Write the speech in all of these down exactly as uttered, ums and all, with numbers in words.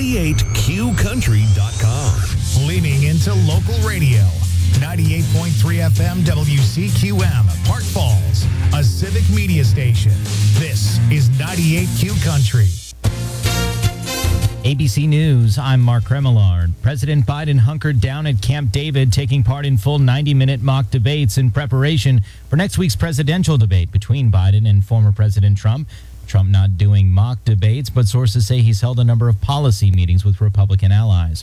ninety-eight Q country dot com. Leaning into local radio. ninety-eight point three F M W C Q M, Park Falls, a civic media station. This is ninety-eight Q Country. A B C News, I'm Mark Remillard. President Biden hunkered down at Camp David, taking part in full ninety-minute mock debates in preparation for next week's presidential debate between Biden and former President Trump. Trump not doing mock debates, but sources say he's held a number of policy meetings with Republican allies.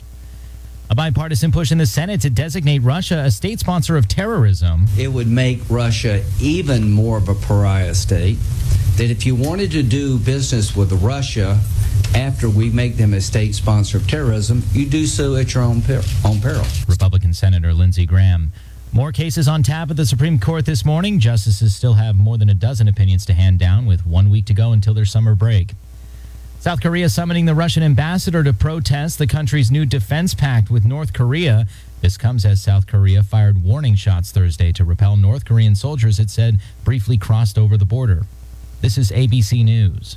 A bipartisan push in the Senate to designate Russia a state sponsor of terrorism. It would make Russia even more of a pariah state. That if you wanted to do business with Russia after we make them a state sponsor of terrorism, you do so at your own, per- own peril. Republican Senator Lindsey Graham. More cases on tap at the Supreme Court this morning. Justices still have more than a dozen opinions to hand down, with one week to go until their summer break. South Korea summoning the Russian ambassador to protest the country's new defense pact with North Korea. This comes as South Korea fired warning shots Thursday to repel North Korean soldiers it said briefly crossed over the border. This is A B C News.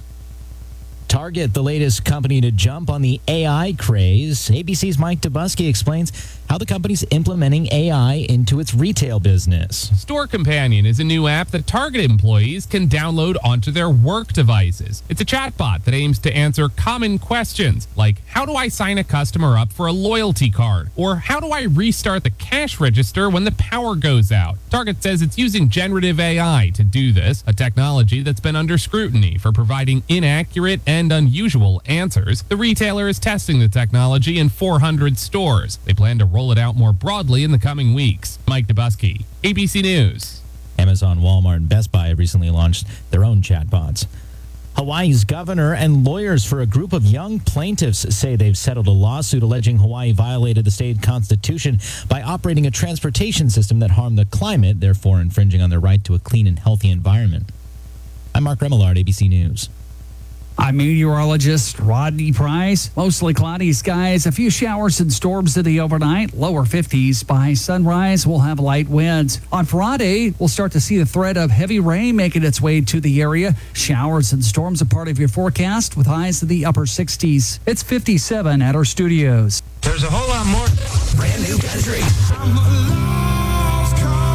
Target, the latest company to jump on the A I craze. A B C's Mike Dubusky explains how the company's implementing A I into its retail business. Store Companion is a new app that Target employees can download onto their work devices. It's a chatbot that aims to answer common questions like, how do I sign a customer up for a loyalty card? Or how do I restart the cash register when the power goes out? Target says it's using generative A I to do this, a technology that's been under scrutiny for providing inaccurate and unusual answers. The retailer is testing the technology in four hundred stores. They plan to roll it out more broadly in the coming weeks. Mike Dubusky, A B C News. Amazon, Walmart, and Best Buy have recently launched their own chatbots. Hawaii's governor and lawyers for a group of young plaintiffs say they've settled a lawsuit alleging Hawaii violated the state constitution by operating a transportation system that harmed the climate, therefore infringing on their right to a clean and healthy environment. I'm Mark Remillard, A B C News. I'm meteorologist Rodney Price. Mostly cloudy skies, a few showers and storms in the overnight, lower fifties. By sunrise, we'll have light winds. On Friday, we'll start to see the threat of heavy rain making its way to the area. Showers and storms a part of your forecast with highs in the upper sixties. It's fifty-seven at our studios. There's a whole lot more brand new country. I'm a lost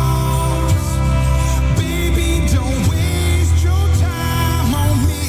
cause. Baby, don't waste your time on me.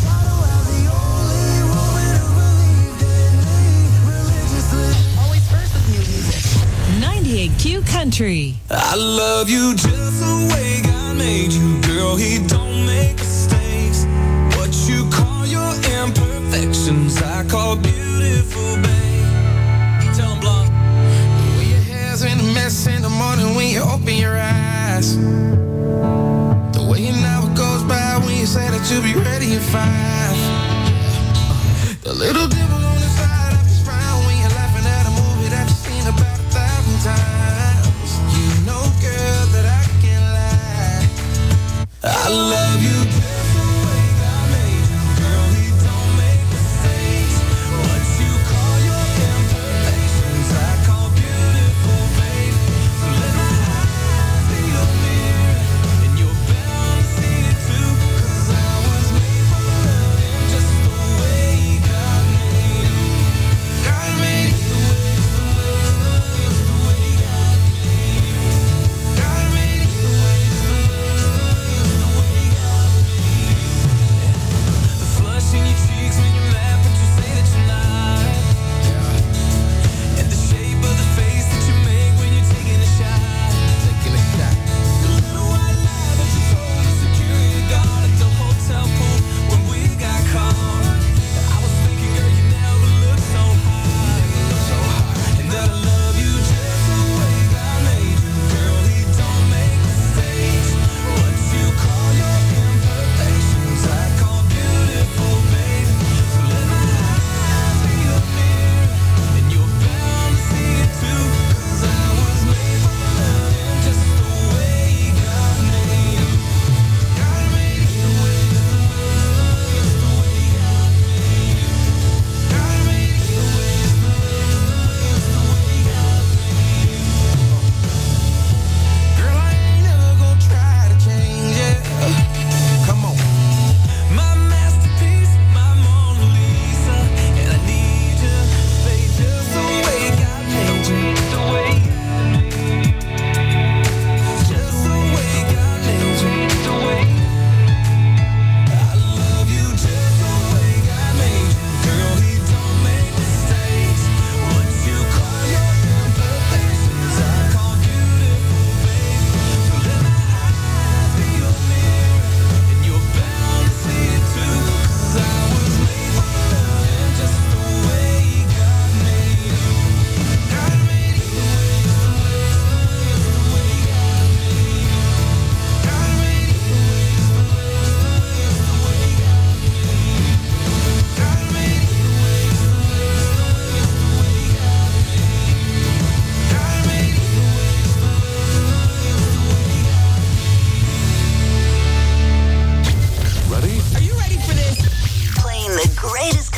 Always first with new music. ninety-eight Q Country. I love you just the way God made you, girl. He don't make mistakes. What you call your imperfections, I call beautiful, babe. Tell 'em, Blanc. The way your hair's in a mess in the morning when you open your eyes. The way an hour goes by when you say that you'll be ready at five. The little dimple on the side of your frown when you're laughing at a movie that you've seen about a thousand times. You know, girl, that I can't lie. I love you just the way God made you, girl. He don't make mistakes. What you call your imperfections, I call beautiful, babe. So let my eyes be your mirror, and you're bound to see it too. 'Cause I was made for loving just the way God made you. God made you the way, the way, the way God made you. God made you the way, the way, the way God made you.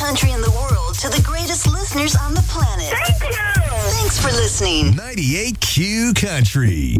country in the world to the greatest listeners on the planet. Thank you! Thanks for listening. ninety-eight Q Country.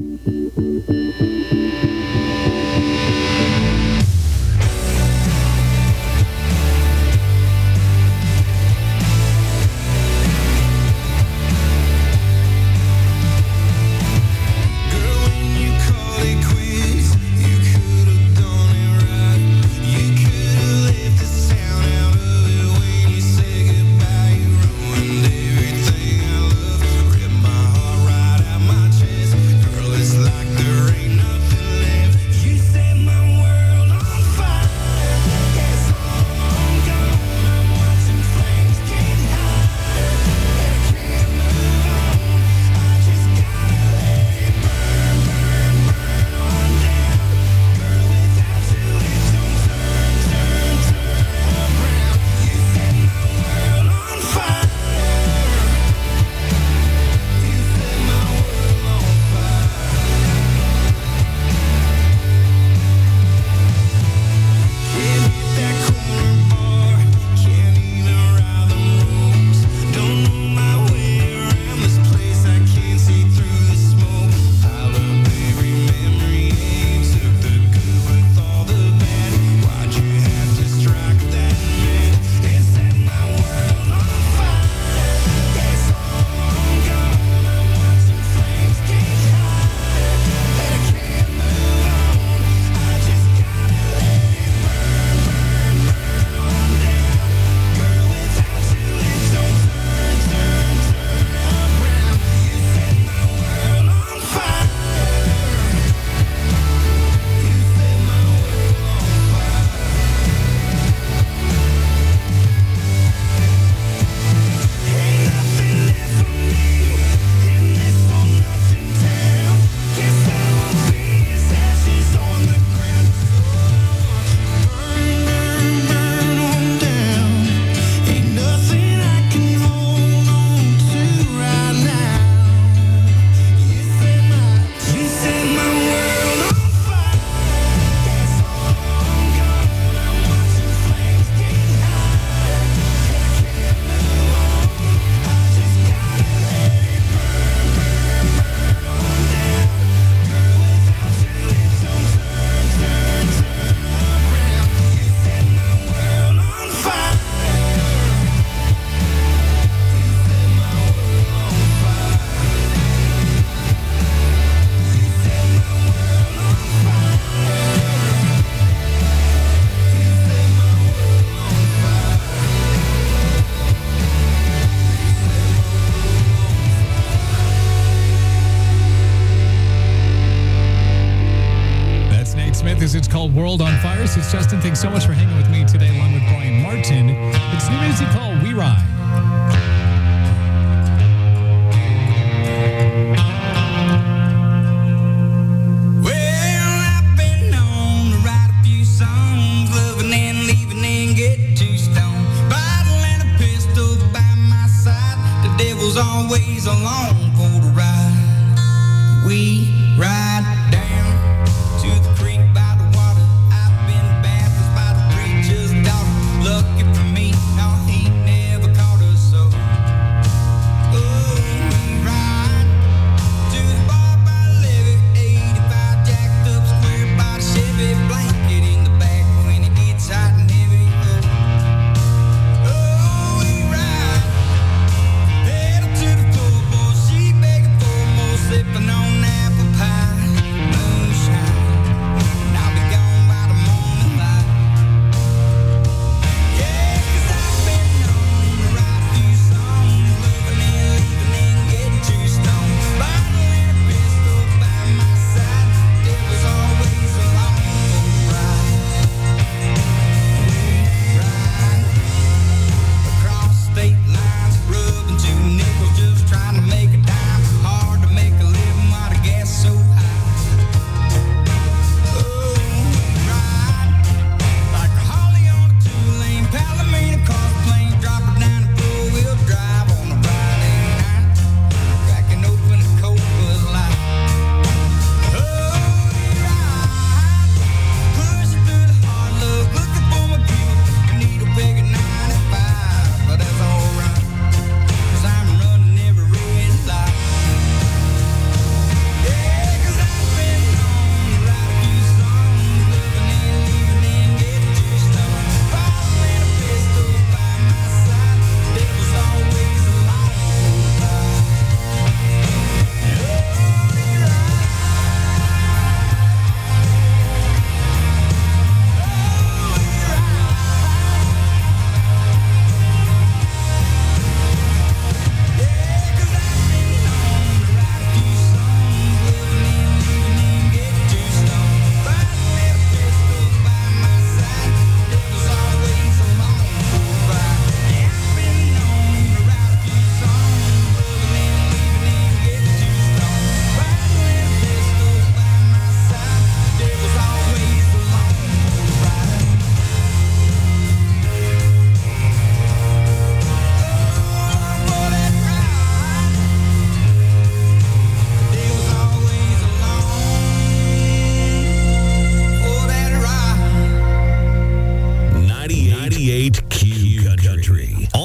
It's called World on Fire. So it's Justin, thanks so much for hanging with me today along with Brian Martin. It's new music called We Ride. Always along for the ride. We ride down to the creek by the water. I've been baptized by the preacher's daughter. Lucky for me, no, he never caught us so. Oh, we ride to the bar by Levy, eighty-five jacked up square by the Chevy, blanket in the back when it gets hot and heavy. Oh, we ride. She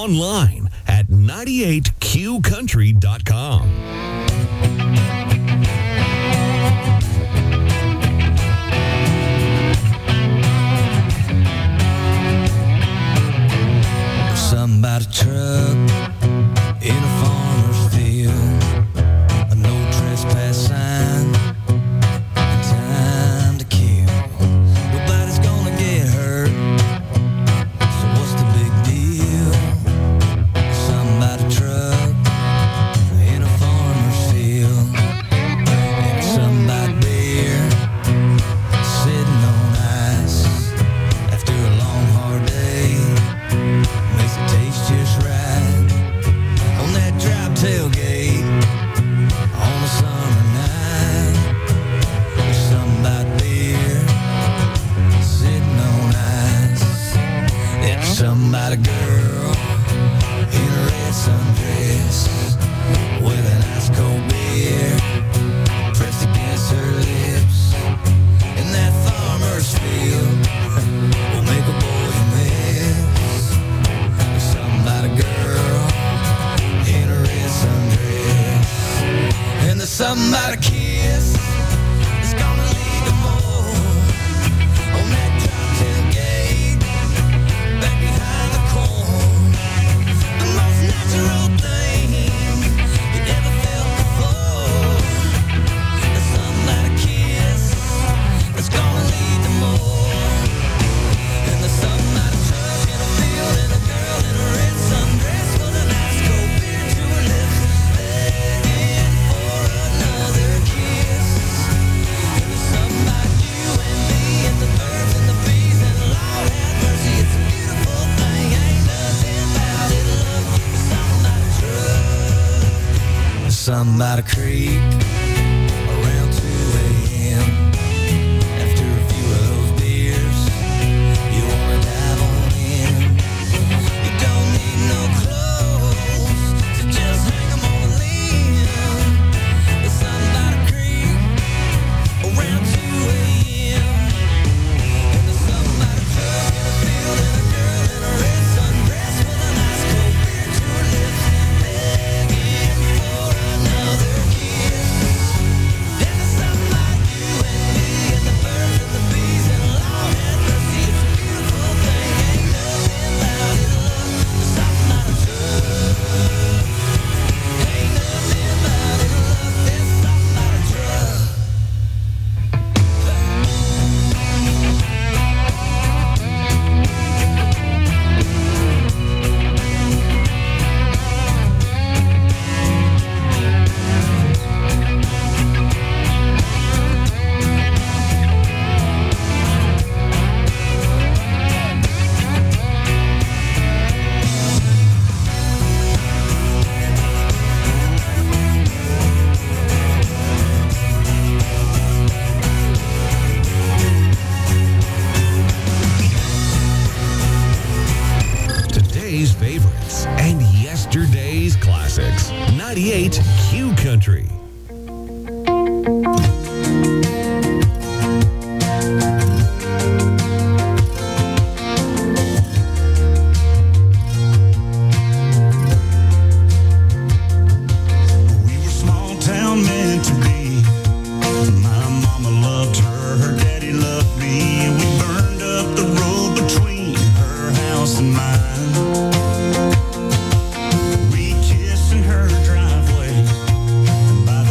online at ninety-eight q country dot com. Somebody truck in a farmer's field, a no trespass sign, time to kill. Nobody's gonna get hurt, so what's the big deal? Somebody truck in a farmer's field, and somebody beer sitting on ice after a long hard day. Makes it taste just right on that drop tailgate on a summer night. There's somebody beer sitting on ice. There's somebody girl in a red sundress with an ice cold beer pressed against her lips. In that farmer's field will make a boy a mess. Somebody girl in a red sundress, and there's somebody kiss that's gonna lead to more on that drop tailgate back behind the corn. The most natural thing you ever felt before. There's somebody kiss that's gonna lead to more, and there's somebody truck in a field and a girl in a red sundress with an ice cold beer to her lips, begging for another kiss. And there's somebody you and me and the birds and the bees and Lord have mercy, it's a beautiful thing. Ain't nothing about it, love. Somebody truck, somebody creep around two a.m. after a few of those beers. You wanna dive on in. You don't need no clothes, so just hang 'em on a limb. There's somebody creep around two a.m. and there's somebody truck in a field and a girl in a red sundress with an ice cold beer to her lips, begging for another kiss. And there's somebody you and me and the birds and the bees and Lord have mercy, it's a beautiful thing. Ain't nothing about it, love. There's somebody truck. Ain't nothing about it, love. There's somebody truck. Today's favorites and yesterday's classics. ninety-eight Q Country. We were small town meant to be. My mama loved her, her daddy loved me, and we burned up the road between her house and mine. We kissed in her driveway by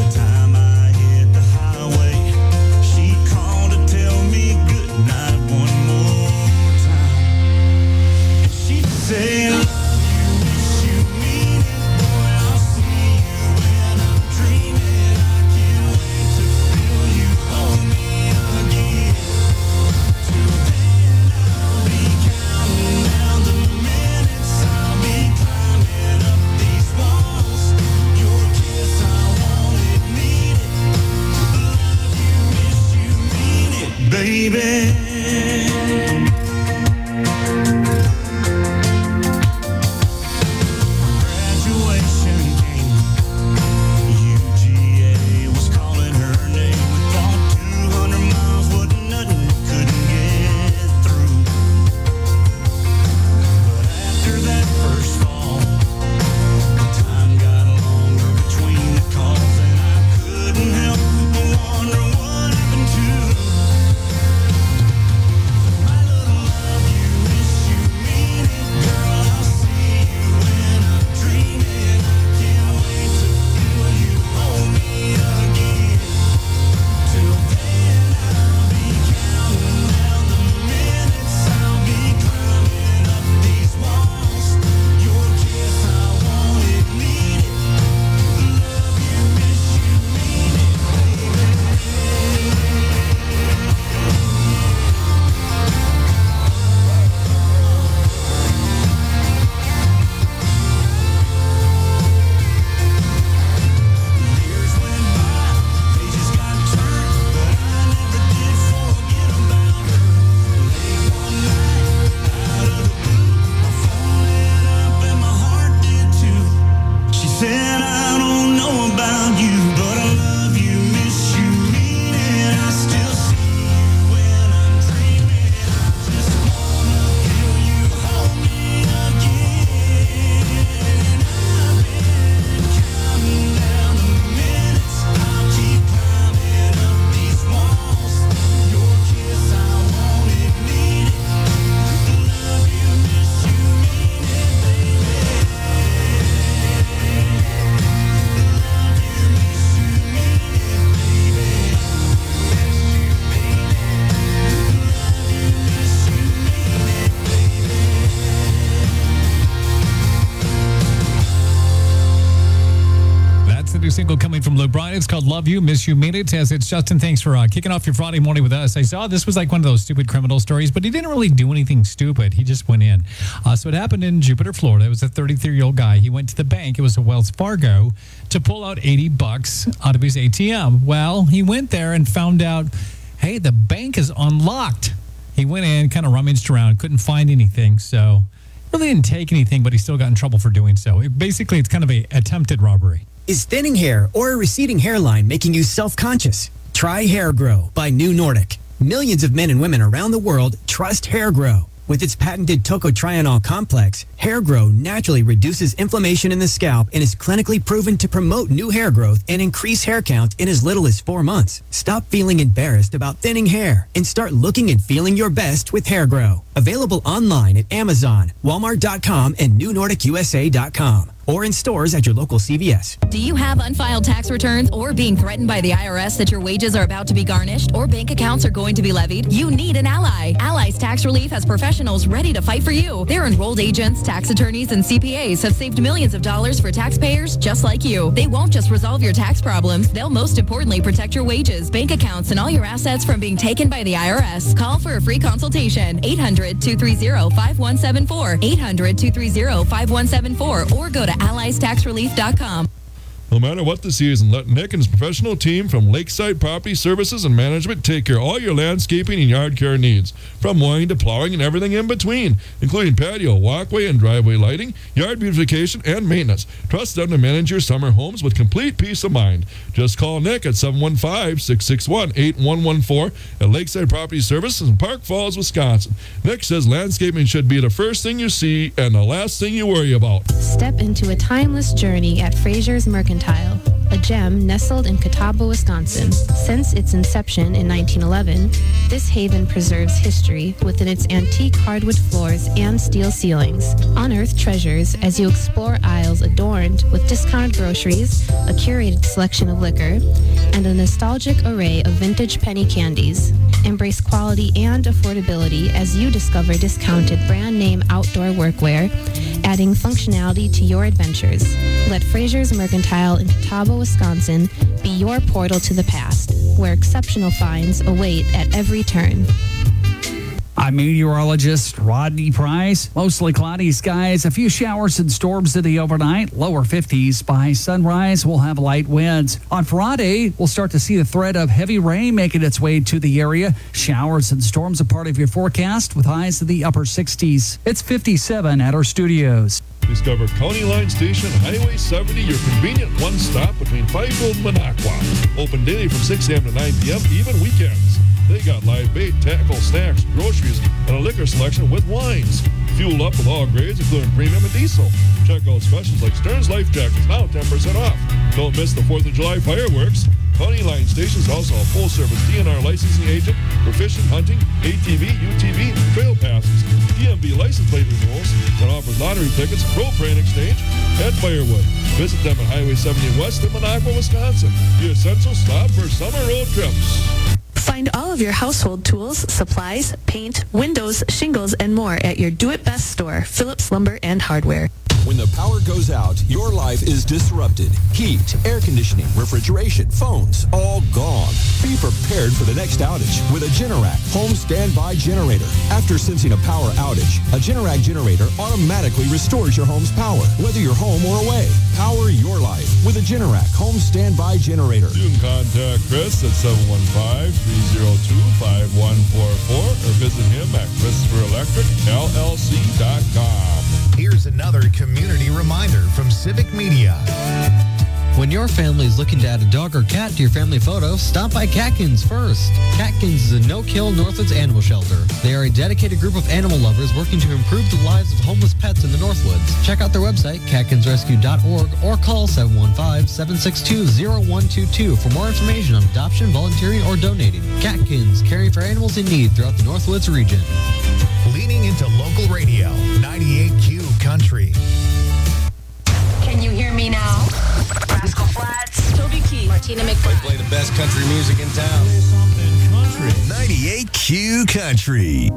single coming from Luke Bryan. It's called Love You, Miss You, Mean It. As it's Justin, thanks for uh, kicking off your Friday morning with us. I saw this was like one of those stupid criminal stories, but he didn't really do anything stupid. He just went in. Uh, so it happened in Jupiter, Florida. It was a thirty-three-year-old guy. He went to the bank. It was a Wells Fargo to pull out eighty bucks out of his A T M. Well, he went there and found out, hey, the bank is unlocked. He went in, kind of rummaged around, couldn't find anything, so really didn't take anything, but he still got in trouble for doing so. It, basically, it's kind of a attempted robbery. Is thinning hair or a receding hairline making you self-conscious? Try Hair Grow by New Nordic. Millions of men and women around the world trust Hair Grow. With its patented tocotrienol complex, Hair Grow naturally reduces inflammation in the scalp and is clinically proven to promote new hair growth and increase hair count in as little as four months. Stop feeling embarrassed about thinning hair and start looking and feeling your best with Hair Grow. Available online at Amazon, Walmart dot com, and New Nordic U S A dot com. Or in stores at your local C V S. Do you have unfiled tax returns or being threatened by the I R S that your wages are about to be garnished or bank accounts are going to be levied? You need an ally. Allies Tax Relief has professionals ready to fight for you. Their enrolled agents, tax attorneys, and C P As have saved millions of dollars for taxpayers just like you. They won't just resolve your tax problems. They'll most importantly protect your wages, bank accounts, and all your assets from being taken by the I R S. Call for a free consultation. eight hundred, two three zero, five one seven four. eight hundred, two three zero, five one seven four or go to allies tax relief dot com. No matter what the season, let Nick and his professional team from Lakeside Property Services and Management take care of all your landscaping and yard care needs, from mowing to plowing and everything in between, including patio, walkway, and driveway lighting, yard beautification, and maintenance. Trust them to manage your summer homes with complete peace of mind. Just call Nick at seven one five, six six one, eight one one four at Lakeside Property Services in Park Falls, Wisconsin. Nick says landscaping should be the first thing you see and the last thing you worry about. Step into a timeless journey at Fraser's Mercantile, a gem nestled in Catawba, Wisconsin. Since its inception in nineteen eleven, this haven preserves history within its antique hardwood floors and steel ceilings. Unearth treasures as you explore aisles adorned with discounted groceries, a curated selection of liquor, and a nostalgic array of vintage penny candies. Embrace quality and affordability as you discover discounted brand name outdoor workwear, adding functionality to your adventures. Let Fraser's Mercantile in Catawba, Wisconsin be your portal to the past, where exceptional finds await at every turn. I'm meteorologist Rodney Price. Mostly cloudy skies, a few showers and storms today overnight, lower fifties. By sunrise, we'll have light winds. On Friday, we'll start to see the threat of heavy rain making its way to the area. Showers and storms are part of your forecast with highs in the upper sixties. It's fifty-seven at our studios. Discover County Line Station, Highway seventy, your convenient one-stop between Fifield and Minocqua. Open daily from six a.m. to nine p.m., even weekends. They got live bait, tackle, snacks, groceries, and a liquor selection with wines. Fueled up with all grades, including premium and diesel. Check out specials like Stearns Life Jackets, now ten percent off. Don't miss the fourth of July fireworks. County Line Station is also a full-service D N R licensing agent for fishing, hunting, A T V, U T V, and trail passes. D M V license plate renewals that offers lottery tickets, propane exchange, and firewood. Visit them at Highway seventy West in Minocqua, Wisconsin. Your essential stop for summer road trips. Find all of your household tools, supplies, paint, windows, shingles, and more at your Do It Best store, Phillips Lumber and Hardware. When the power goes out, your life is disrupted. Heat, air conditioning, refrigeration, phones, all gone. Be prepared for the next outage with a Generac home standby generator. After sensing a power outage, a Generac generator automatically restores your home's power, whether you're home or away. Power your life with a Generac home standby generator. You can contact Chris at seven one five, three zero two, five one four four or visit him at Christopher Electric L L C dot com. Here's another community reminder from Civic Media. When your family is looking to add a dog or cat to your family photo, stop by Catkins first. Catkins is a no-kill Northwoods animal shelter. They are a dedicated group of animal lovers working to improve the lives of homeless pets in the Northwoods. Check out their website, catkins rescue dot org, or call seven one five, seven six two, zero one two two for more information on adoption, volunteering, or donating. Catkins, caring for animals in need throughout the Northwoods region. Leaning into local radio, ninety-eight Q Country. Can you hear me now? Rascal Flatts, Toby Keith, Martina McBride. They play the best country music in town. Country. ninety-eight Q Country.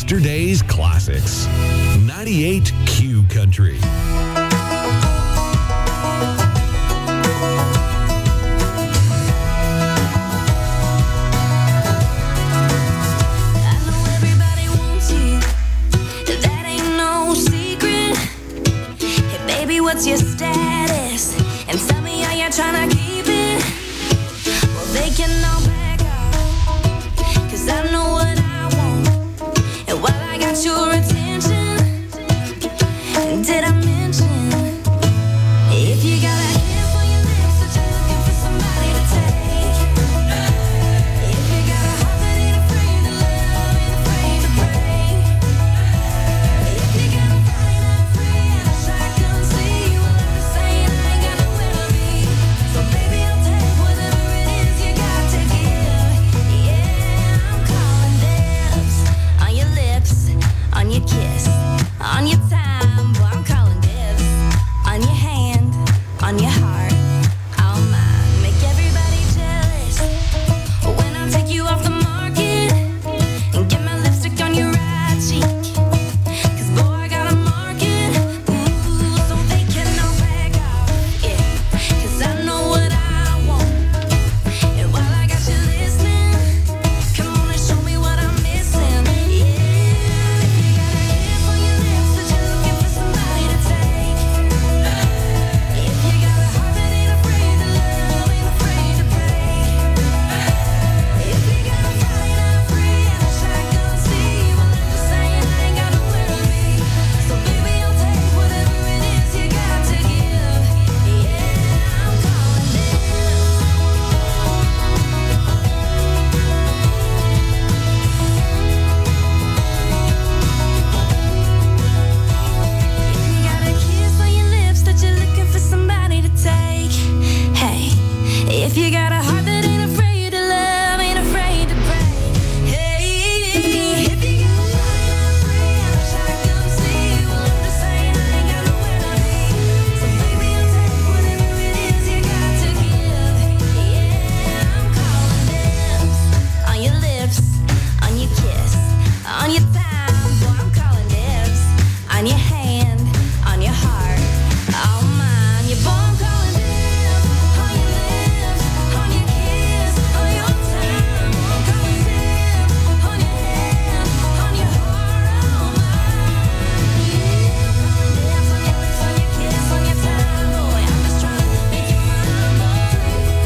Yesterday's Classics. ninety-eight Q Country. What's your status? And tell me how you're trying to keep it. Well, they can all back off, 'cause I know what I want. And while I got your attention, did I mention if you got a kiss on your lips that you're looking for somebody to take? If you got a heart that ain't afraid to love, ain't afraid to break. If you got a body not free and a shotgun seat, well, I'm just saying I ain't got nowhere to be. So baby, I'll take whatever it is you got to give. Yeah, I'm calling dibs on your lips, on your kiss, on your time. Boy, I'm calling dibs on your hand, on your heart, all mine. Make everybody jealous when I take you off the market and get my lipstick on your right cheek. 'Cause boy, I got a market, ooh, so they can all back off, yeah. 'Cause I know what I want. And while I got you listening, come on and show me what I'm missing, yeah. If you got a kiss on your lips that you're looking for somebody to take. If you got a heart that ain't afraid to love, ain't afraid to break. If you got a body not free and a shotgun seat, well, I'm just saying I ain't got nowhere to be. So baby, I'll take whatever it is you got to give. Yeah, I'm calling If you got a kiss on your lips that you're looking for somebody to take. Hey, if you got a heart that ain't afraid to love, ain't afraid to break. Hey, if you got a body not free and a shotgun seat, well, I'm just saying I ain't got nowhere to be. So baby, I'll take whatever it is you got to give. Yeah, I'm calling dibs on your lips, on your kiss, on your time. Boy, I'm calling dibs on your hand, on your heart, all mine. Your boy, I'm calling dibs on your lips, on your kiss, on your time. I'm calling dibs on your hand, on your heart, all mine. Yeah, I'm calling dibs on your lips, on your kiss, on your time. Boy, I'm just trying to make you mine, boy.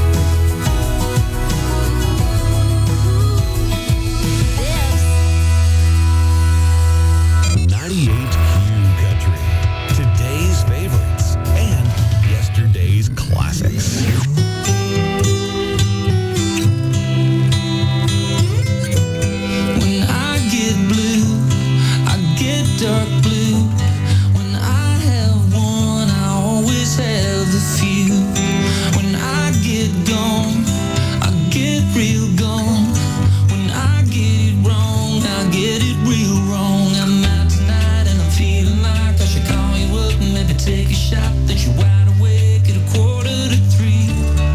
Dibs. ninety-eight Q Country. Today's favorites and yesterday's classics. When I get blue, I get dark blue. When I have one, I always have a few. When I get gone, I get real gone. When I get it wrong, I get it real wrong. I'm out tonight and I'm feeling like I should call you up and maybe take a shot that you're wide awake at a quarter to three.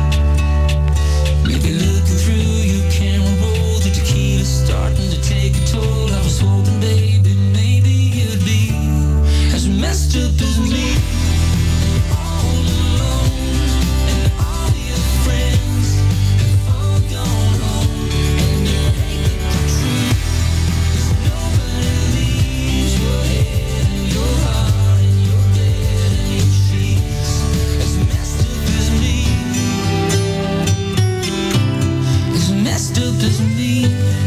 Maybe looking through your camera roll, the tequila's starting to take a toll. I was hoping, baby, maybe you'd be as messed up as me. All alone, and all your friends have all gone home, and you hate the truth. 'Cause nobody leaves your head and your heart and your bed and your sheets as messed up as me. As messed up as me.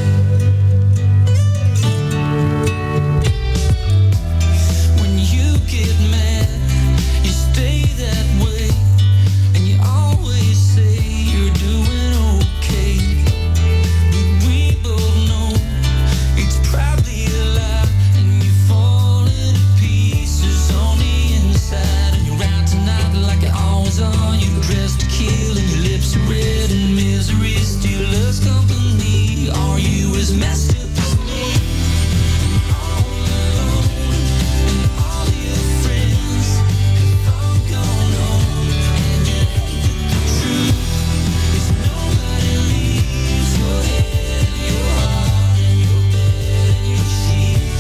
When you get mad, you stay that way, and you always say you're doing okay. But we both know it's probably a lie, and you fall into pieces on the inside. And you're out tonight like you always are. You're dressed to kill, and your lips are red, and misery still loves company. Are you as messed up as me? All alone, and all your friends have all gone home, and you hate the truth. 'Cause nobody leaves your head and your heart and your bed and your sheets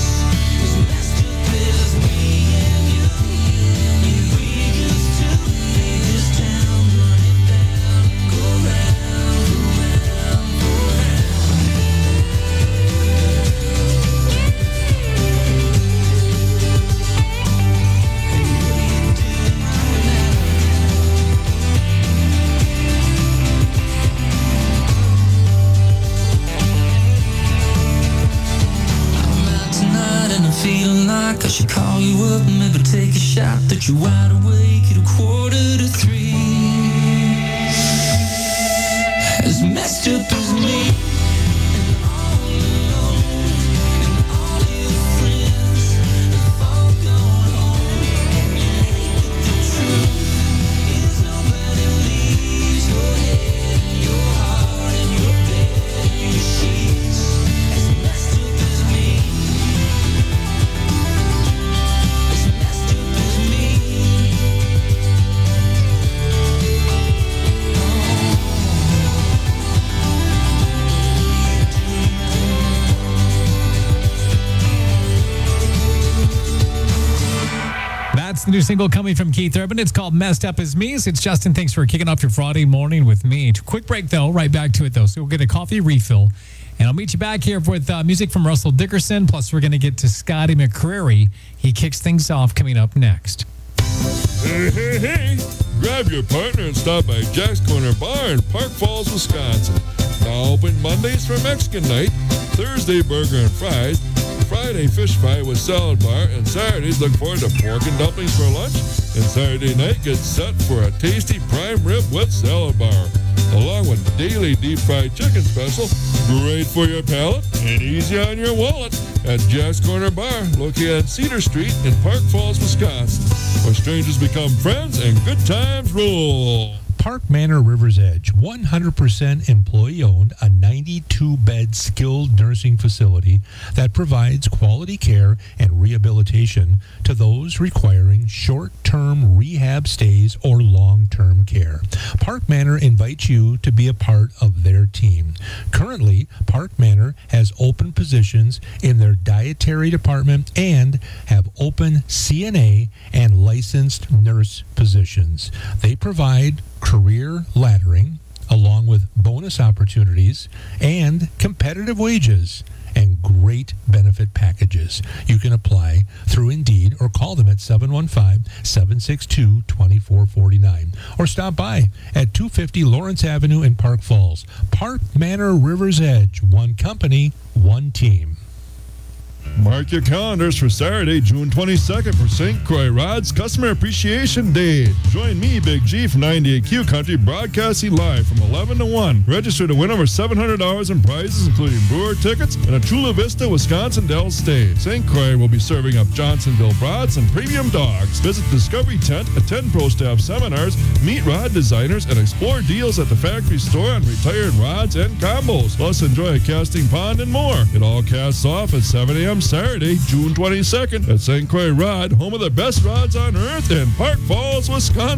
you wide awake at a quarter to three. As messed up as me. The new single coming from Keith Urban. It's called Messed Up As Me. It's Justin. Thanks for kicking off your Friday morning with me. Quick break, though. Right back to it, though. So we'll get a coffee refill. And I'll meet you back here with uh, music from Russell Dickerson. Plus, we're going to get to Scotty McCreery. He kicks things off coming up next. Hey, hey, hey. Grab your partner and stop by Jack's Corner Bar in Park Falls, Wisconsin. Now open Mondays for Mexican night, Thursday burger and fries, Friday fish fry with salad bar, and Saturdays look forward to pork and dumplings for lunch, and Saturday night gets set for a tasty prime rib with salad bar, along with daily deep fried chicken special, great for your palate and easy on your wallet at Jack's Corner Bar, located on Cedar Street in Park Falls, Wisconsin, where strangers become friends and good times rule. Park Manor River's Edge, one hundred percent employee-owned, a ninety-two bed skilled nursing facility that provides quality care and rehabilitation to those requiring short-term rehab stays or long-term care. Park Manor invites you to be a part of their team. Currently, Park Manor has open positions in their dietary department and have open C N A and licensed nurse positions. They provide career laddering, along with bonus opportunities and competitive wages and great benefit packages. You can apply through Indeed or call them at seven one five, seven six two, two four four nine or stop by at two fifty Lawrence Avenue in Park Falls. Park Manor River's Edge, one company, one team. Mark your calendars for Saturday, June twenty-second for Saint Croix Rod's Customer Appreciation Day. Join me, Big G, from ninety-eight Q Country, broadcasting live from eleven to one. Register to win over seven hundred dollars in prizes, including brewer tickets and a Chula Vista, Wisconsin Dell stay. Saint Croix will be serving up Johnsonville brats and premium dogs. Visit Discovery Tent, attend pro staff seminars, meet rod designers, and explore deals at the factory store on retired rods and combos. Plus, enjoy a casting pond and more. It all casts off at seven a.m. Saturday, June twenty-second at Saint Croix Rod, home of the best rods on earth in Park Falls,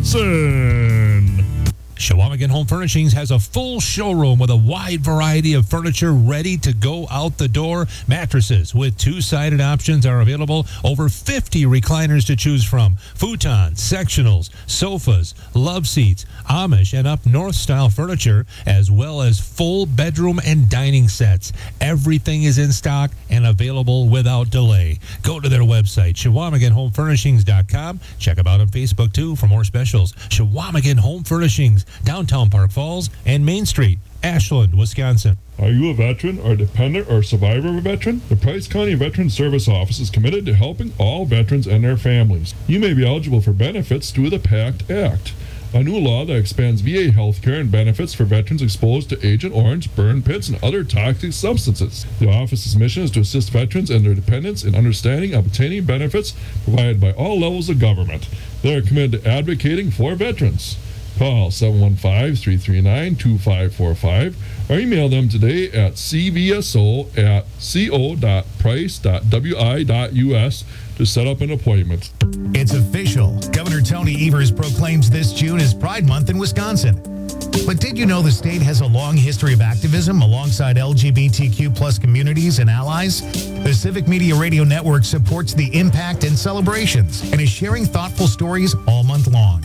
Wisconsin. Shawamigan Home Furnishings has a full showroom with a wide variety of furniture ready to go out the door. Mattresses with two-sided options are available. Over fifty recliners to choose from. Futons, sectionals, sofas, love seats, Amish and up north style furniture, as well as full bedroom and dining sets. Everything is in stock and available without delay. Go to their website, Shawamigan Home Furnishings dot com. Check them out on Facebook, too, for more specials. Shawamigan Home Furnishings, downtown Park Falls and Main Street, Ashland, Wisconsin. Are you a veteran or dependent or survivor of a veteran? The Price County Veteran Service Office is committed to helping all veterans and their families. You may be eligible for benefits through the PACT Act, a new law that expands V A health care and benefits for veterans exposed to Agent Orange, burn pits, and other toxic substances. The office's mission is to assist veterans and their dependents in understanding and obtaining benefits provided by all levels of government. They are committed to advocating for veterans. Call seven one five, three three nine, two five four five or email them today at c v s o at co dot price dot w i dot u s to set up an appointment. It's official. Governor Tony Evers proclaims this June as Pride Month in Wisconsin. But did you know the state has a long history of activism alongside L G B T Q plus communities and allies? The Civic Media Radio Network supports the impact and celebrations and is sharing thoughtful stories all month long.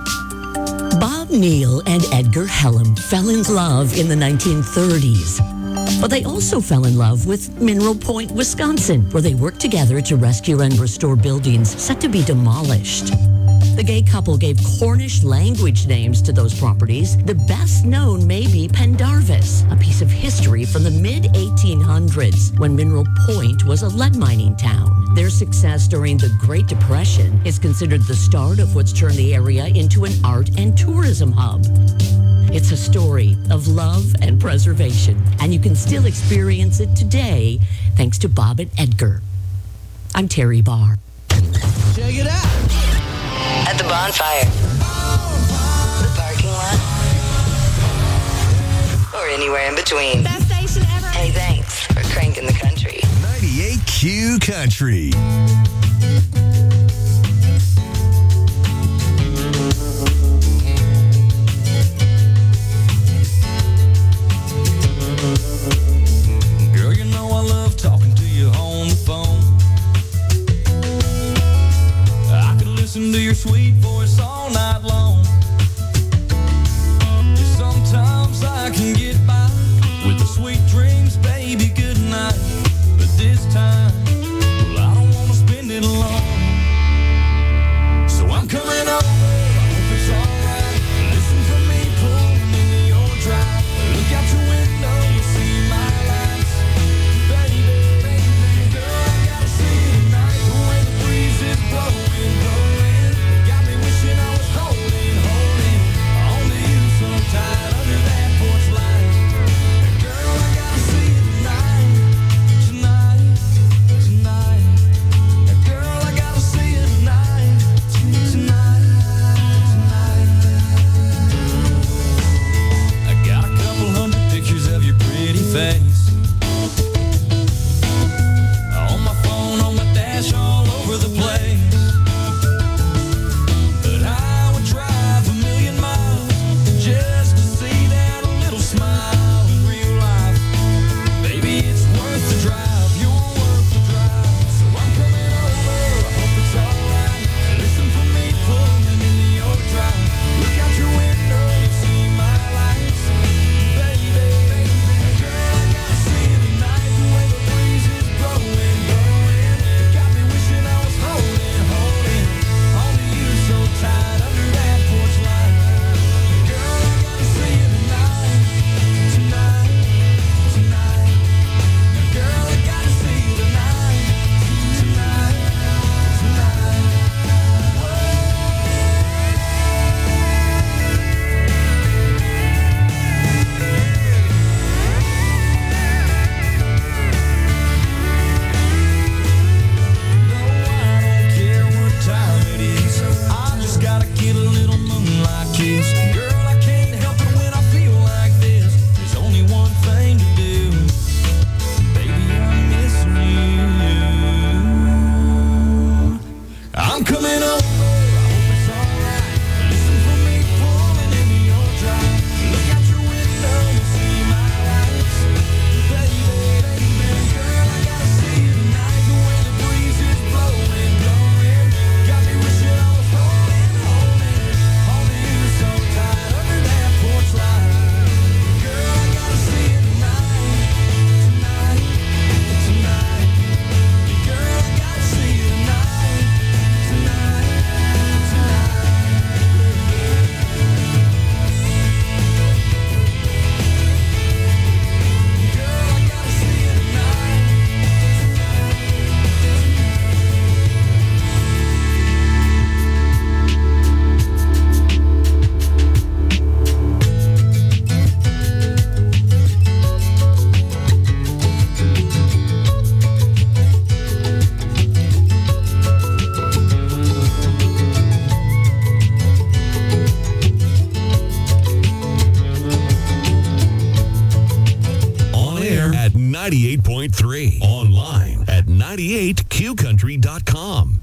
Bob Neal and Edgar Hellam fell in love in the nineteen thirties. But they also fell in love with Mineral Point, Wisconsin, where they worked together to rescue and restore buildings set to be demolished. The gay couple gave Cornish language names to those properties. The best known may be Pendarvis, a piece of history from the mid eighteen hundreds when Mineral Point was a lead mining town. Their success during the Great Depression is considered the start of what's turned the area into an art and tourism hub. It's a story of love and preservation, and you can still experience it today thanks to Bob and Edgar. I'm Terry Barr. Check it out. At the bonfire, the parking lot, or anywhere in between. Best station ever. Hey, thanks for cranking the country. ninety-eight Q Country. Girl, you know I love talking to you on the phone. I could listen to your sweet voice all night long. Yeah, sometimes I can get by with the sweet dreams, baby, good night. But this time, well, I don't want to spend it alone. So I'm coming over, I hope it's alright. Listen for me pulling into your drive. Look out your window, you'll see my lights. Baby, baby, girl, I gotta see you tonight. The way the breeze is blowing, blowing. Got me wishing I was holding, holding on to you so tight under that porch light. Girl, I gotta see you tonight, tonight, tonight. Girl, I gotta see you tonight, tonight, tonight. I got a couple hundred pictures of your pretty face on my phone, on my dash, all over the place. But I would drive a million miles just to see that little smile in real life. Baby, it's worth the drive, you're worth the drive. So I'm coming over, I hope it's alright. Listen for me pulling into your drive. Look out your window, you see my lights. Baby, baby, girl, I gotta see you tonight. The way the breeze is blowing, blowing. Got me wishing I was holding, holding on to you so tight under that porch light. Girl, I gotta see you tonight, tonight, tonight. Girl, I gotta see you tonight, tonight, tonight. Care what time it is, I just gotta get a little moonlight kiss. Girl, I can't help it when I feel like this. There's only one thing to do. Baby, I'm missing you. I'm coming over, I hope it's alright. Listen for me pulling into your drive. Look out your window, you see my lights. Baby, baby, girl, I gotta see you tonight. The way the breeze is blowing, blowing. Got me wishing I was holding, holding on to you so tight under that porch light. Girl, I gotta see you tonight, tonight, tonight. Girl, I gotta see you tonight, tonight, tonight. Girl, I gotta see you tonight, On air at ninety-eight point three. Online at ninety-eight q country dot com.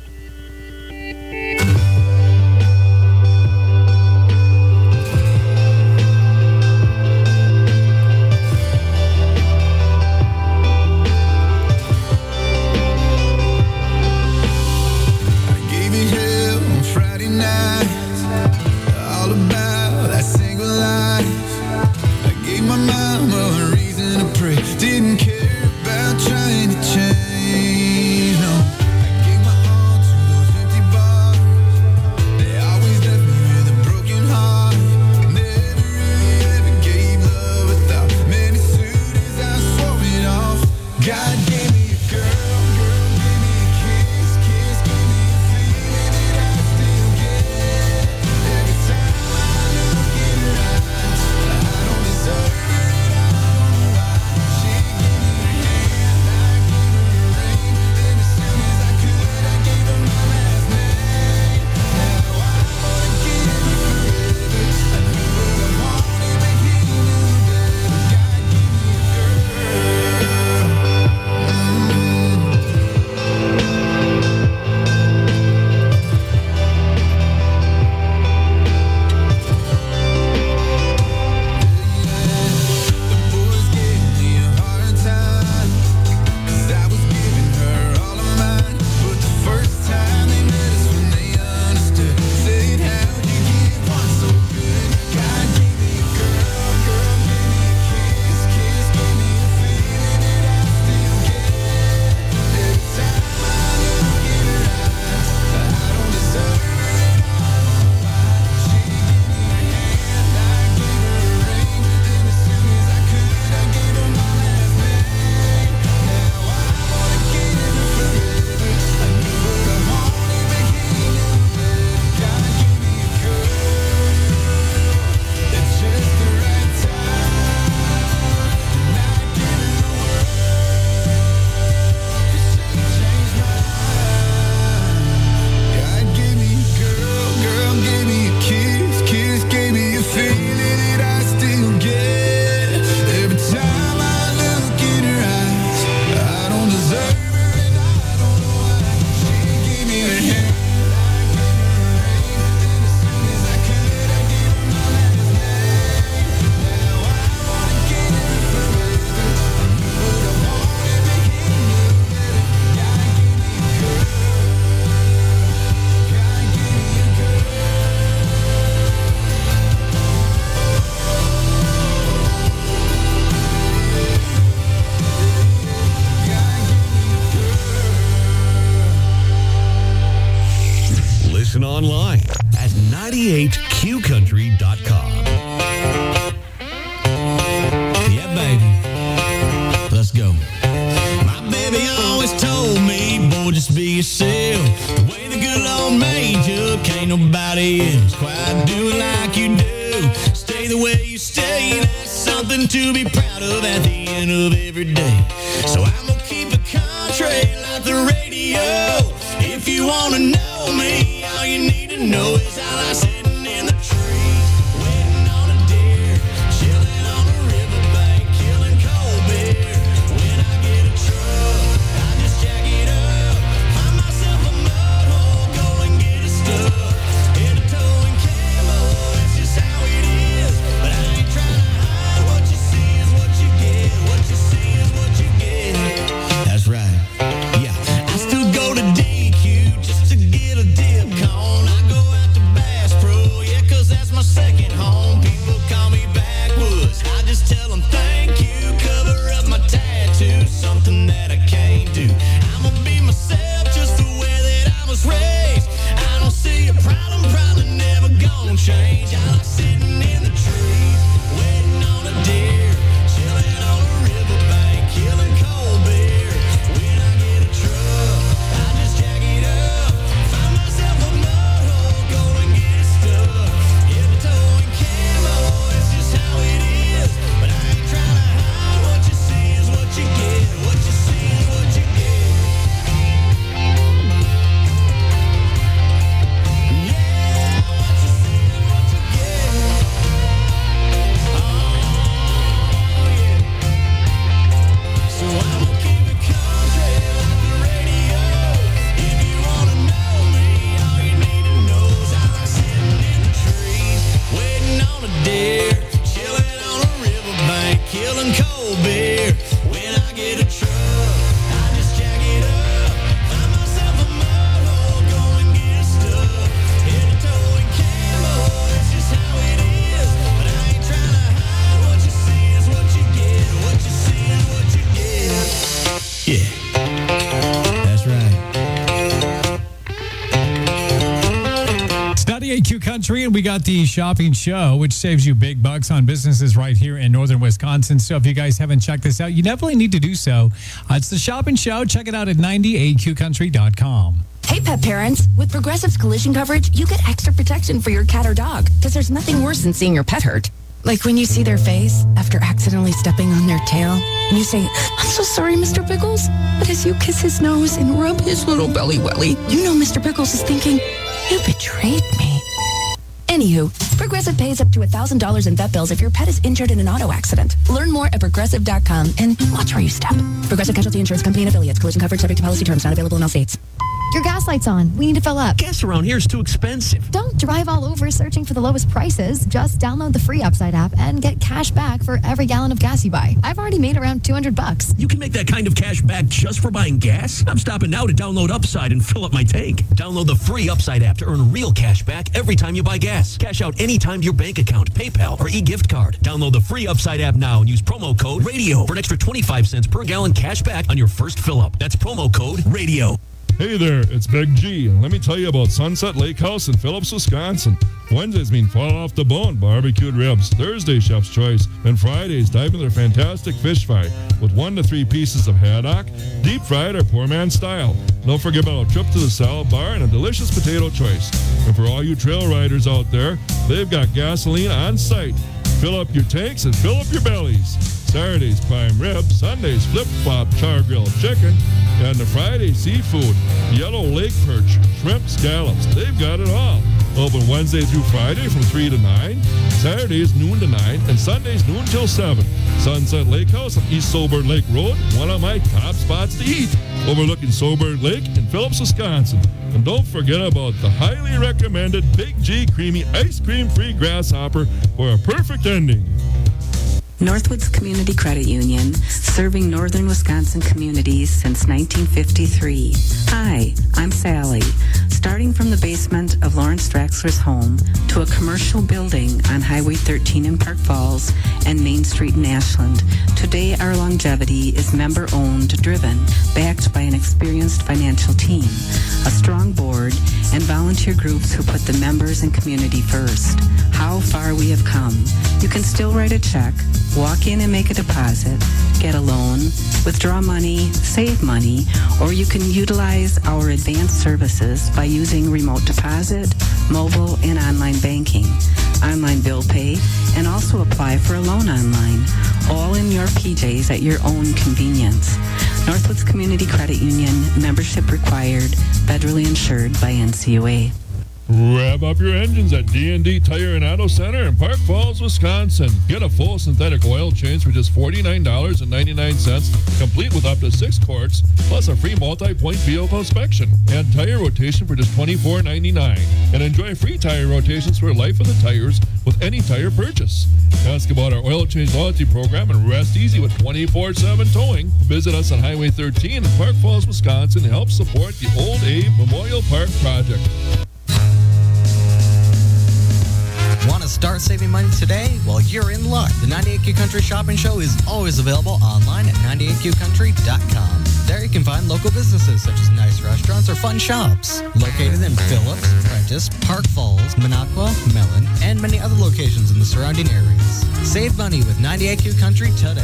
I gave you hell on Friday night, all about that single life. I gave my mama a reason to pray, didn't care about trying to change, no. I gave my online at ninety-eight q country dot com. Yeah, baby. Let's go. My baby always told me, boy, just be yourself. The way the good Lord made you, can't nobody else quite do it like you do. Stay the way you stay, that's something to be proud of at the end of every day. So I'm gonna keep it country like the radio. If you wanna know me, all you need to know is I like sitting in the trees, waiting on a deer, chilling on a riverbank, killing cold beer. When I get a truck, I just jack it up, find myself a mud hole, go and get it stuck. In a towing camo, it's just how it is. But I ain't trying to hide, what you see is what you get. What you see is what you get. That's right. Yeah, I still go to D Q just to get a dip cone. I go out to Bass Pro, yeah, cause that's my second home. People call me backwoods, I just tell them thank you. Cover up my tattoo, something that I can't do. I'ma be myself just the way that I was raised. I don't see a problem, probably never gonna change. I like sitting in the trees, waiting on a deer, chilling on a riverbank, killing cold beer. When I get a truck, I just jack it up, find myself a mud hole, go and get it stuck. In the towing camo, it's just how it is. But I ain't trying to hide, what you see is what you get. What you see is what you get. So I'ma keep it country like the radio. If you wanna know me, all you need to know is I like sitting in the trees, waiting on a deer, chilling on a riverbank, killing cold beer. When I get a truck, I just jack it up, find myself a mud hole, go and get it stuck. In a towing camo, it's just how it is. But I ain't trying to hide, what you see is what you get. What you see is what you get. Yeah, that's right. It's ninety-eight Q Country, and we got the shopping show, which saves you big bucks on businesses right here in northern Wisconsin. So if you guys haven't checked this out, you definitely need to do so. Uh, it's the shopping show. Check it out at ninety-eight q country dot com. Hey, pet parents. With Progressive's collision coverage, you get extra protection for your cat or dog, because there's nothing worse than seeing your pet hurt. Like when you see their face after accidentally stepping on their tail, and you say, "I'm so sorry, Mister Pickles." But as you kiss his nose and rub his little belly welly, you know Mister Pickles is thinking, "You betrayed me." Anywho, Progressive pays up to one thousand dollars in vet bills if your pet is injured in an auto accident. Learn more at progressive dot com and watch where you step. Progressive Casualty Insurance Company and affiliates. Collision coverage subject to policy terms. Not available in all states. Your gas light's on. We need to fill up. Gas around here is too expensive. Don't drive all over searching for the lowest prices. Just download the free Upside app and get cash back for every gallon of gas you buy. I've already made around two hundred bucks. You can make that kind of cash back just for buying gas? I'm stopping now to download Upside and fill up my tank. Download the free Upside app to earn real cash back every time you buy gas. Cash out anytime to your bank account, PayPal, or e-gift card. Download the free Upside app now and use promo code RADIO for an extra twenty-five cents per gallon cash back on your first fill up. That's promo code RADIO. Hey there, it's Big G, and let me tell you about Sunset Lake House in Phillips, Wisconsin. Wednesdays mean fall off the bone barbecued ribs. Thursday, Chef's Choice. And Fridays, dive into their fantastic fish fry with one to three pieces of haddock, deep fried or poor man style. Don't forget about a trip to the salad bar and a delicious potato choice. And for all you trail riders out there, they've got gasoline on site. Fill up your tanks and fill up your bellies. Saturdays, prime rib. Sundays, flip-flop char grilled chicken. And the Friday, seafood, yellow lake perch, shrimp, scallops. They've got it all. Open Wednesday through Friday from three to nine. Saturdays, noon to nine. And Sundays, noon till seven. Sunset Lake House on East Sober Lake Road. One of my top spots to eat. Overlooking Sober Lake in Phillips, Wisconsin. And don't forget about the highly recommended Big G Creamy Ice Cream Free Grasshopper for a perfect ending. Northwoods Community Credit Union, serving northern Wisconsin communities since nineteen fifty-three. Hi, I'm Sally. Starting from the basement of Lawrence Draxler's home to a commercial building on Highway thirteen in Park Falls and Main Street in Ashland, today our longevity is member-owned, driven, backed by an experienced financial team, a strong board, and volunteer groups who put the members and community first. How far we have come. You can still write a check, walk in and make a deposit, get a loan, withdraw money, save money, or you can utilize our advanced services by using remote deposit, mobile, and online banking, online bill pay, and also apply for a loan online, all in your P Js at your own convenience. Northwoods Community Credit Union, membership required, federally insured by N C U A. Rev up your engines at D and D Tire and Auto Center in Park Falls, Wisconsin. Get a full synthetic oil change for just forty-nine dollars and ninety-nine cents, complete with up to six quarts, plus a free multi-point vehicle inspection. And tire rotation for just twenty-four dollars and ninety-nine cents. And enjoy free tire rotations for life of the tires with any tire purchase. Ask about our oil change loyalty program and rest easy with twenty-four seven towing. Visit us on Highway thirteen in Park Falls, Wisconsin to help support the Old Abe Memorial Park project. Want to start saving money today? Well, you're in luck. The ninety-eight Q Country Shopping Show is always available online at ninety-eight q country dot com. There you can find local businesses such as nice restaurants or fun shops. Located in Phillips, Prentice, Park Falls, Minocqua, Mellon, and many other locations in the surrounding areas. Save money with ninety-eight Q Country today.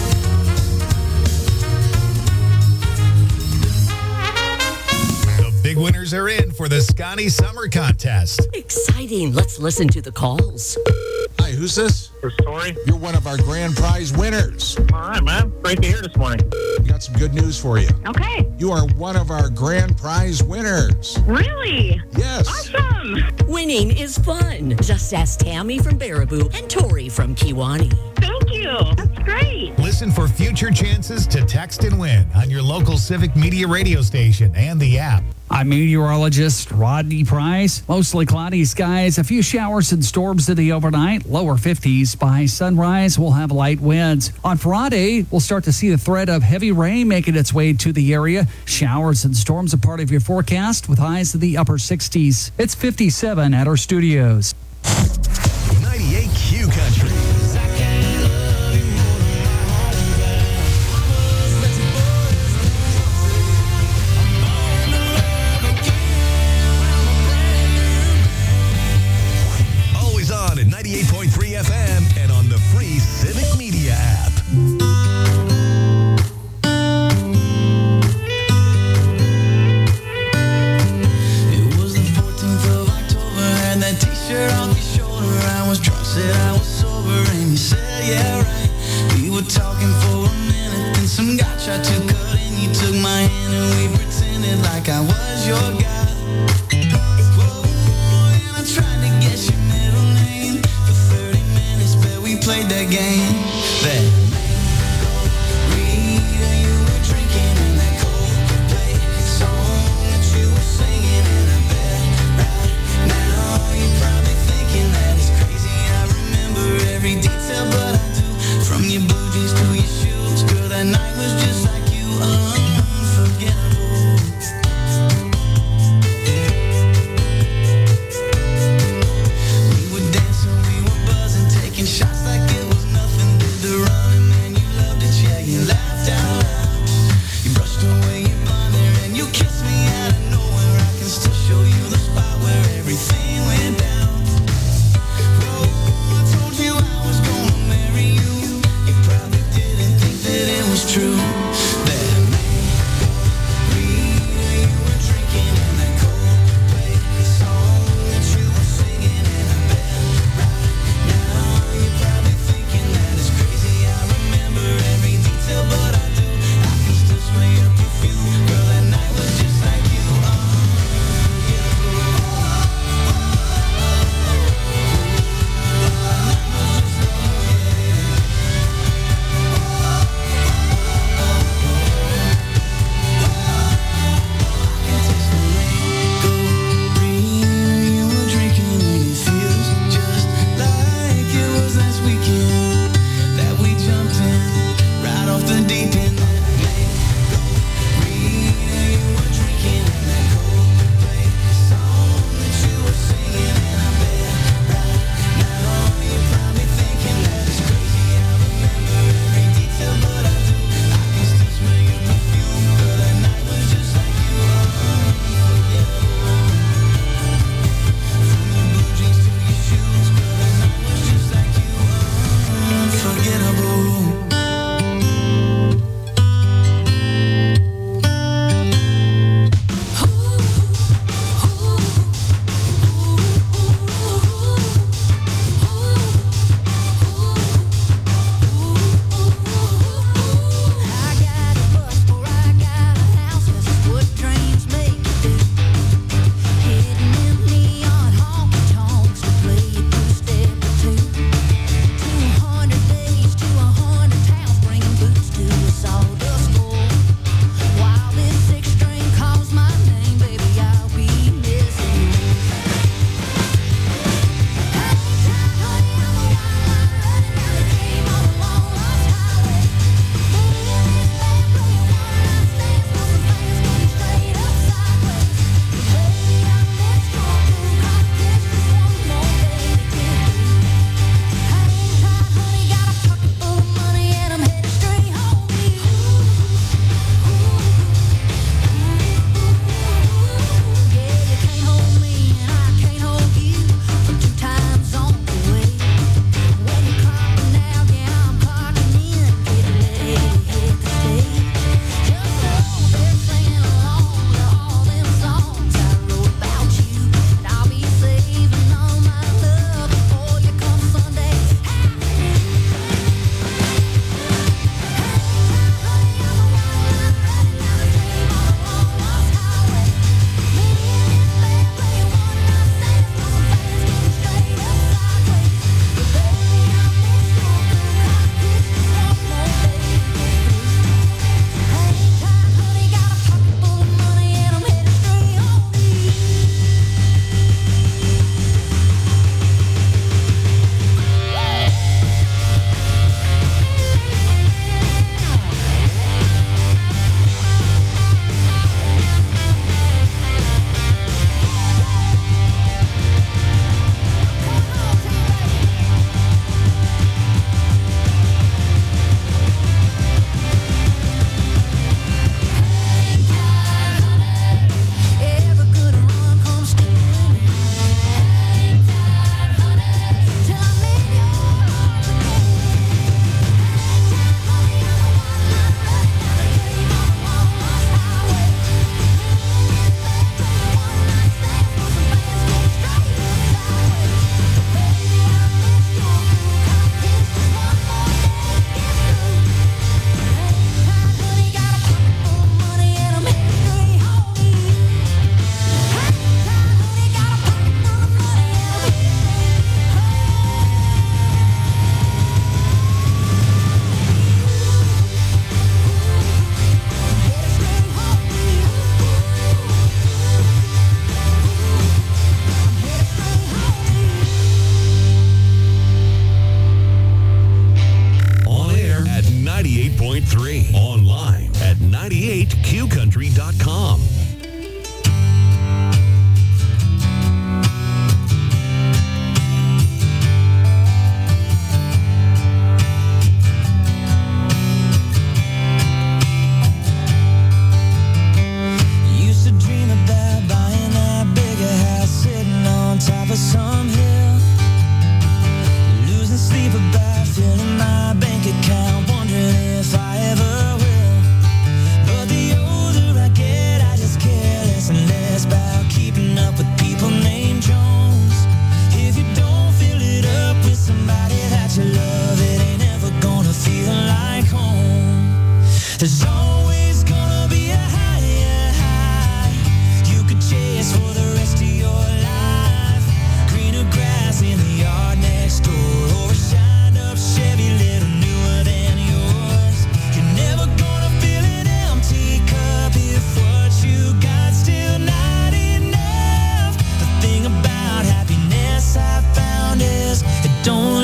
Big winners are in for the Scotty Summer Contest. Exciting. Let's listen to the calls. Hi, who's this? Sorry. You're one of our grand prize winners. All right, man. Great to hear this morning. We got some good news for you. Okay. You are one of our grand prize winners. Really? Yes. Awesome. Winning is fun. Just ask Tammy from Baraboo and Tori from Kiwani. Thank you. That's great. Listen for future chances to text and win on your local Civic Media radio station and the app. I'm meteorologist Rodney Price. Mostly cloudy skies, a few showers and storms in the overnight, lower fifties. By sunrise, we'll have light winds. On Friday, we'll start to see the threat of heavy rain making its way to the area. Showers and storms are part of your forecast with highs in the upper sixties. It's fifty-seven at our studios. ninety-eight Q Country. ninety-eight point three F M and on the free Civic Media app. It was the fourteenth of October, had that t-shirt off your shoulder. I was drunk, said I was sober, and you said, yeah, right. We were talking for a minute, then some guy tried to cut in. You took my hand and we pretended like I was your guy. Played that game. That Rita, you were drinking in that Coldplay song that you were singing, and I bet right now you're probably thinking that it's crazy. I remember every detail, but I do. From your blue jeans to your shoes, girl, that night was just like you, unforgettable. We were dancing, we were buzzing, taking shots like it was nothing. of some hill. Losing sleep about filling my bank account, wondering if I ever will. But the older I get, I just care less and less about keeping up with people named Jones. If you don't fill it up with somebody that you love, it ain't ever gonna feel like home. There's always gonna be a higher high you could chase for the rest of your life. Greener grass in the yard next door, or a shined up Chevy little newer than yours. You're never gonna fill an empty cup if what you got still not enough. The thing about happiness I found is it don't